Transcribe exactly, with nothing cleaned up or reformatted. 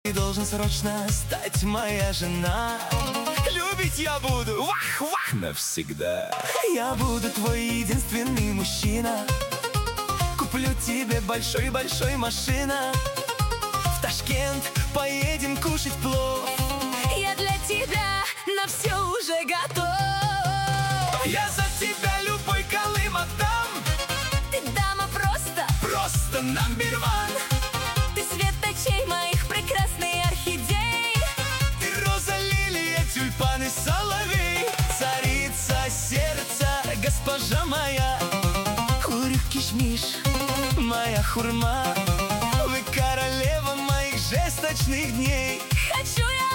Ты должен срочно стать моя жена. Любить я буду, вах-вах, навсегда. Я буду твой единственный мужчина. Куплю тебе большой-большой машина. В Ташкент поедем кушать плов. Я для тебя на все уже готов. Я за тебя любой Колым отдам. Ты дама просто, Просто number one. ты свет очей моих, прекрасный орхидей. Ты роза, лилия, тюльпан и соловей. Царица сердца, госпожа моя. Хурюк кишмиш, моя хурма. Вы королева моих жесточных дней. Хочу я